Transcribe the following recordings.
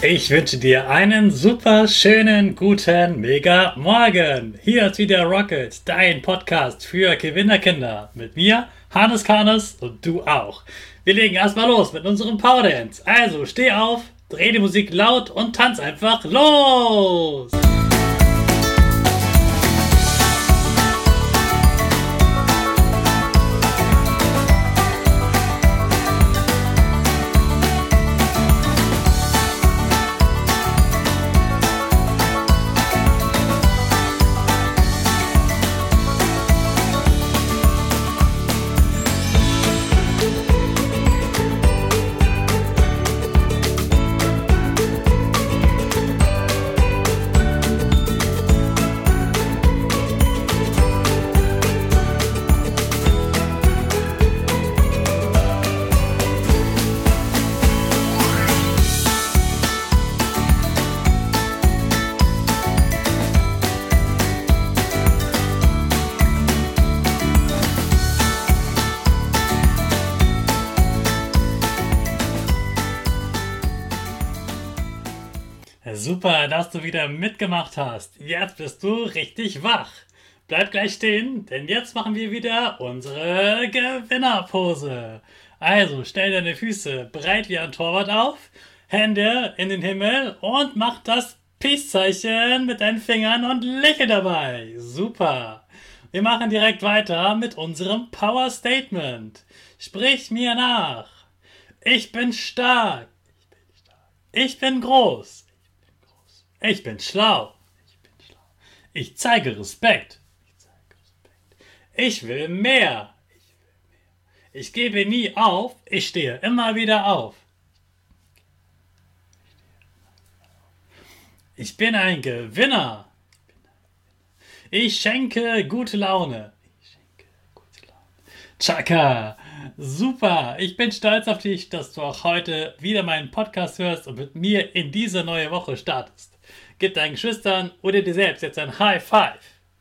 Ich wünsche dir einen super schönen, guten, mega Morgen. Hier ist wieder Rocket, dein Podcast für Gewinnerkinder. Mit mir, Hannes Karnes und du auch. Wir legen erstmal los mit unserem Power Dance. Also steh auf, dreh die Musik laut und tanz einfach los. Super, dass du wieder mitgemacht hast. Jetzt bist du richtig wach. Bleib gleich stehen, denn jetzt machen wir wieder unsere Gewinnerpose. Also stell deine Füße breit wie ein Torwart auf, Hände in den Himmel und mach das Peace-Zeichen mit deinen Fingern und lächel dabei. Super. Wir machen direkt weiter mit unserem Power Statement. Sprich mir nach. Ich bin stark. Ich bin groß. Ich bin schlau. Ich zeige Respekt. Ich will mehr. Ich gebe nie auf. Ich stehe immer wieder auf. Ich bin ein Gewinner. Ich schenke gute Laune. Chaka. Super. Ich bin stolz auf dich, dass du auch heute wieder meinen Podcast hörst und mit mir in diese neue Woche startest. Gib deinen Geschwistern oder dir selbst jetzt ein High Five.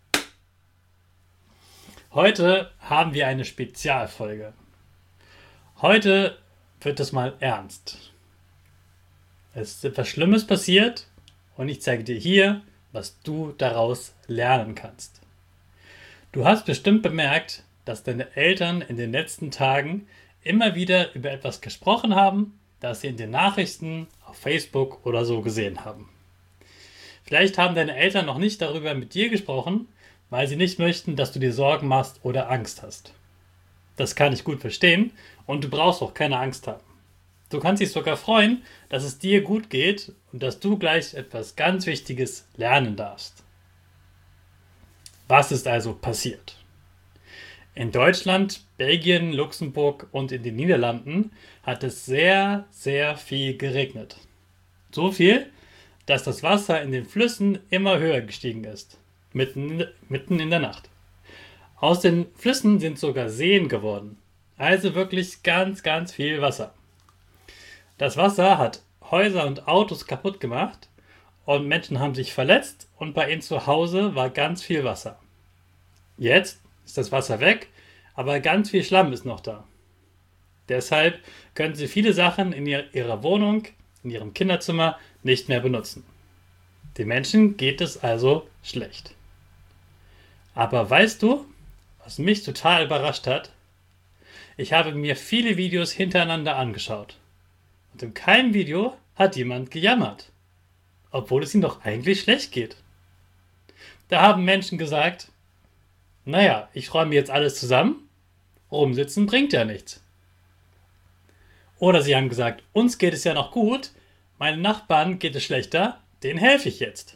Heute haben wir eine Spezialfolge. Heute wird es mal ernst. Es ist etwas Schlimmes passiert und ich zeige dir hier, was du daraus lernen kannst. Du hast bestimmt bemerkt, dass deine Eltern in den letzten Tagen immer wieder über etwas gesprochen haben, das sie in den Nachrichten auf Facebook oder so gesehen haben. Vielleicht haben deine Eltern noch nicht darüber mit dir gesprochen, weil sie nicht möchten, dass du dir Sorgen machst oder Angst hast. Das kann ich gut verstehen und du brauchst auch keine Angst haben. Du kannst dich sogar freuen, dass es dir gut geht und dass du gleich etwas ganz Wichtiges lernen darfst. Was ist also passiert? In Deutschland, Belgien, Luxemburg und in den Niederlanden hat es sehr, sehr viel geregnet. So viel, dass das Wasser in den Flüssen immer höher gestiegen ist, mitten in der Nacht. Aus den Flüssen sind sogar Seen geworden, also wirklich ganz, ganz viel Wasser. Das Wasser hat Häuser und Autos kaputt gemacht und Menschen haben sich verletzt und bei ihnen zu Hause war ganz viel Wasser. Jetzt ist das Wasser weg, aber ganz viel Schlamm ist noch da. Deshalb können sie viele Sachen in ihrer Wohnung, in ihrem Kinderzimmer nicht mehr benutzen. Den Menschen geht es also schlecht. Aber weißt du, was mich total überrascht hat? Ich habe mir viele Videos hintereinander angeschaut. Und in keinem Video hat jemand gejammert. Obwohl es ihnen doch eigentlich schlecht geht. Da haben Menschen gesagt, naja, ich räume jetzt alles zusammen, rumsitzen bringt ja nichts. Oder sie haben gesagt, uns geht es ja noch gut, meinen Nachbarn geht es schlechter, denen helfe ich jetzt.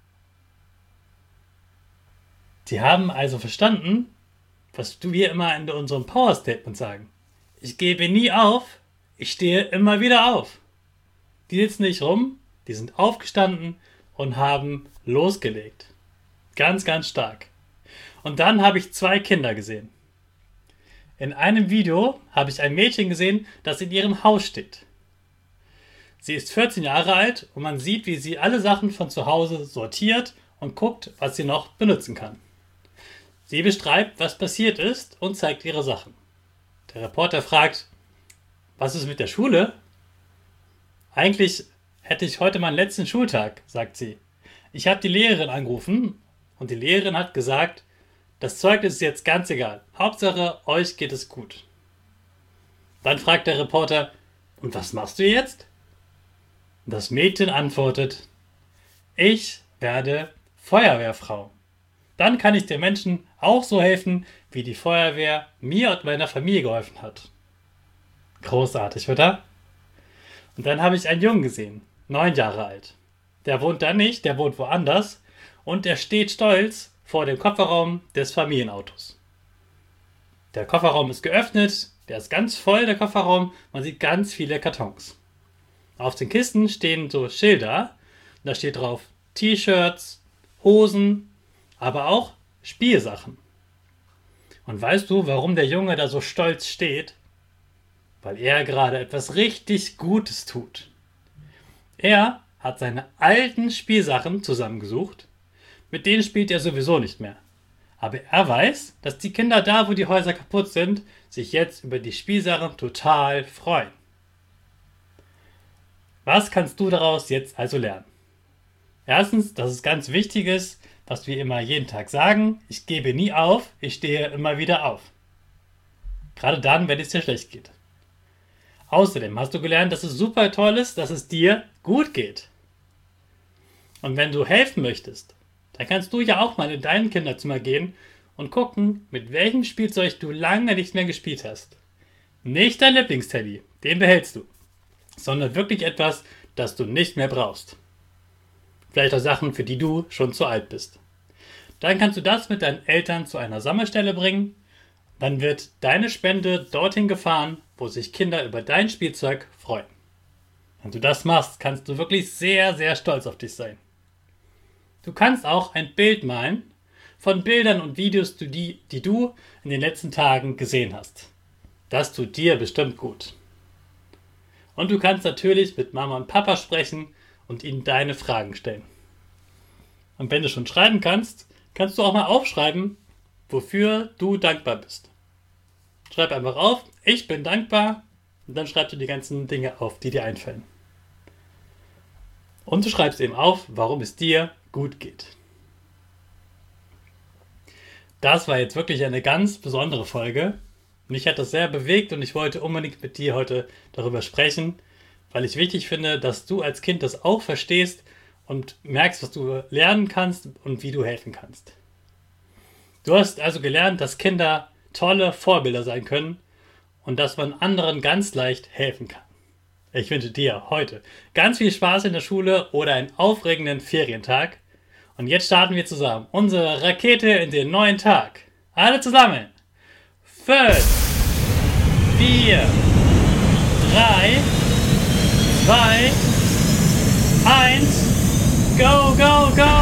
Die haben also verstanden, was wir immer in unserem Power Statement sagen. Ich gebe nie auf, ich stehe immer wieder auf. Die sitzen nicht rum, die sind aufgestanden und haben losgelegt. Ganz, ganz stark. Und dann habe ich 2 Kinder gesehen. In einem Video habe ich ein Mädchen gesehen, das in ihrem Haus steht. Sie ist 14 Jahre alt und man sieht, wie sie alle Sachen von zu Hause sortiert und guckt, was sie noch benutzen kann. Sie beschreibt, was passiert ist und zeigt ihre Sachen. Der Reporter fragt, was ist mit der Schule? Eigentlich hätte ich heute meinen letzten Schultag, sagt sie. Ich habe die Lehrerin angerufen und die Lehrerin hat gesagt, das Zeugnis ist jetzt ganz egal. Hauptsache, euch geht es gut. Dann fragt der Reporter, und was machst du jetzt? Das Mädchen antwortet, ich werde Feuerwehrfrau. Dann kann ich den Menschen auch so helfen, wie die Feuerwehr mir und meiner Familie geholfen hat. Großartig, oder? Und dann habe ich einen Jungen gesehen, 9 Jahre alt. Der wohnt da nicht, der wohnt woanders und er steht stolz vor dem Kofferraum des Familienautos. Der Kofferraum ist geöffnet, der ist ganz voll, der Kofferraum, man sieht ganz viele Kartons. Auf den Kisten stehen so Schilder, da steht drauf T-Shirts, Hosen, aber auch Spielsachen. Und weißt du, warum der Junge da so stolz steht? Weil er gerade etwas richtig Gutes tut. Er hat seine alten Spielsachen zusammengesucht, mit denen spielt er sowieso nicht mehr. Aber er weiß, dass die Kinder da, wo die Häuser kaputt sind, sich jetzt über die Spielsachen total freuen. Was kannst du daraus jetzt also lernen? Erstens, dass es ganz wichtig ist, was wir immer jeden Tag sagen, ich gebe nie auf, ich stehe immer wieder auf. Gerade dann, wenn es dir schlecht geht. Außerdem hast du gelernt, dass es super toll ist, dass es dir gut geht. Und wenn du helfen möchtest, dann kannst du ja auch mal in dein Kinderzimmer gehen und gucken, mit welchem Spielzeug du lange nicht mehr gespielt hast. Nicht dein Lieblingsteddy, den behältst du, sondern wirklich etwas, das du nicht mehr brauchst. Vielleicht auch Sachen, für die du schon zu alt bist. Dann kannst du das mit deinen Eltern zu einer Sammelstelle bringen. Dann wird deine Spende dorthin gefahren, wo sich Kinder über dein Spielzeug freuen. Wenn du das machst, kannst du wirklich sehr, sehr stolz auf dich sein. Du kannst auch ein Bild malen von Bildern und Videos, die du in den letzten Tagen gesehen hast. Das tut dir bestimmt gut. Und du kannst natürlich mit Mama und Papa sprechen und ihnen deine Fragen stellen. Und wenn du schon schreiben kannst, kannst du auch mal aufschreiben, wofür du dankbar bist. Schreib einfach auf, ich bin dankbar, und dann schreibst du die ganzen Dinge auf, die dir einfallen. Und du schreibst eben auf, warum es dir gut geht. Das war jetzt wirklich eine ganz besondere Folge. Mich hat das sehr bewegt und ich wollte unbedingt mit dir heute darüber sprechen, weil ich wichtig finde, dass du als Kind das auch verstehst und merkst, was du lernen kannst und wie du helfen kannst. Du hast also gelernt, dass Kinder tolle Vorbilder sein können und dass man anderen ganz leicht helfen kann. Ich wünsche dir heute ganz viel Spaß in der Schule oder einen aufregenden Ferientag. Und jetzt starten wir zusammen unsere Rakete in den neuen Tag. Alle zusammen. 5, 4, 3, 2, 1, go, go, go!